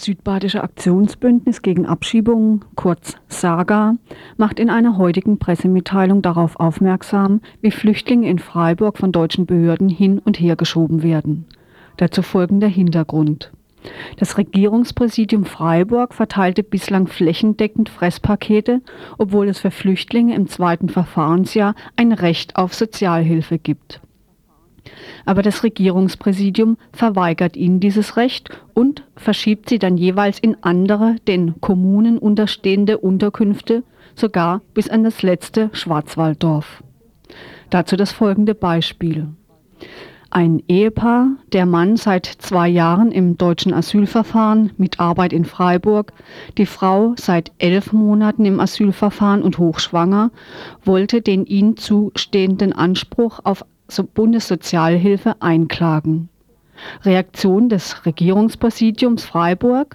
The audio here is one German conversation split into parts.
Südbadische Aktionsbündnis gegen Abschiebungen, kurz SAGA, macht in einer heutigen Pressemitteilung darauf aufmerksam, wie Flüchtlinge in Freiburg von deutschen Behörden hin und her geschoben werden. Dazu folgender Hintergrund. Das Regierungspräsidium Freiburg verteilte bislang flächendeckend Fresspakete, obwohl es für Flüchtlinge im zweiten Verfahrensjahr ein Recht auf Sozialhilfe gibt. Aber das Regierungspräsidium verweigert ihnen dieses Recht und verschiebt sie dann jeweils in andere, den Kommunen unterstehende Unterkünfte, sogar bis an das letzte Schwarzwalddorf. Dazu das folgende Beispiel. Ein Ehepaar, der Mann seit 2 Jahren im deutschen Asylverfahren mit Arbeit in Freiburg, die Frau seit 11 Monaten im Asylverfahren und hochschwanger, wollte den ihnen zustehenden Anspruch auf Bundessozialhilfe einklagen. Reaktion des Regierungspräsidiums Freiburg: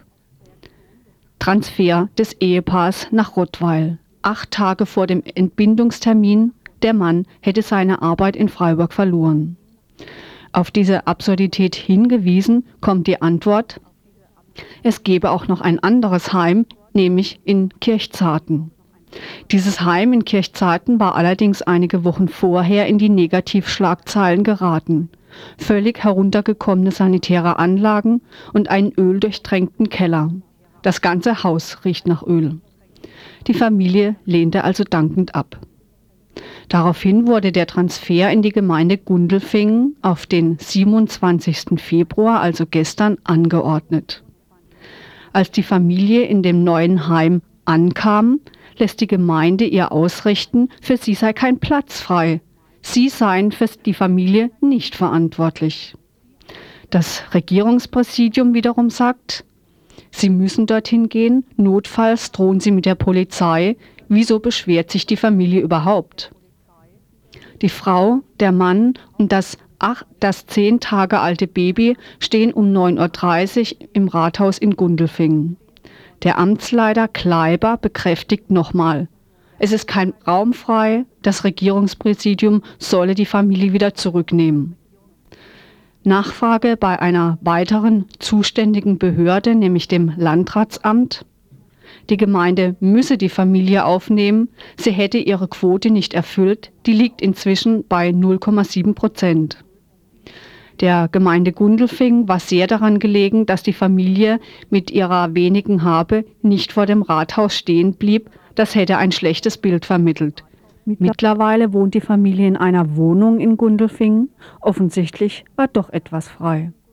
Transfer des Ehepaars nach Rottweil. 8 Tage vor dem Entbindungstermin, der Mann hätte seine Arbeit in Freiburg verloren. Auf diese Absurdität hingewiesen, kommt die Antwort: Es gebe auch noch ein anderes Heim, nämlich in Kirchzarten. Dieses Heim in Kirchzarten war allerdings einige Wochen vorher in die Negativschlagzeilen geraten. Völlig heruntergekommene sanitäre Anlagen und einen öldurchtränkten Keller. Das ganze Haus riecht nach Öl. Die Familie lehnte also dankend ab. Daraufhin wurde der Transfer in die Gemeinde Gundelfingen auf den 27. Februar, also gestern, angeordnet. Als die Familie in dem neuen Heim ankam, lässt die Gemeinde ihr ausrichten, für sie sei kein Platz frei. Sie seien für die Familie nicht verantwortlich. Das Regierungspräsidium wiederum sagt, sie müssen dorthin gehen, notfalls drohen sie mit der Polizei. Wieso beschwert sich die Familie überhaupt? Die Frau, der Mann und das 10 Tage alte Baby stehen um 9:30 Uhr im Rathaus in Gundelfingen. Der Amtsleiter Kleiber bekräftigt nochmal: Es ist kein Raum frei, das Regierungspräsidium solle die Familie wieder zurücknehmen. Nachfrage bei einer weiteren zuständigen Behörde, nämlich dem Landratsamt. Die Gemeinde müsse die Familie aufnehmen, sie hätte ihre Quote nicht erfüllt, die liegt inzwischen bei 0,7%. Der Gemeinde Gundelfingen war sehr daran gelegen, dass die Familie mit ihrer wenigen Habe nicht vor dem Rathaus stehen blieb, das hätte ein schlechtes Bild vermittelt. Mittlerweile wohnt die Familie in einer Wohnung in Gundelfingen, offensichtlich war doch etwas frei.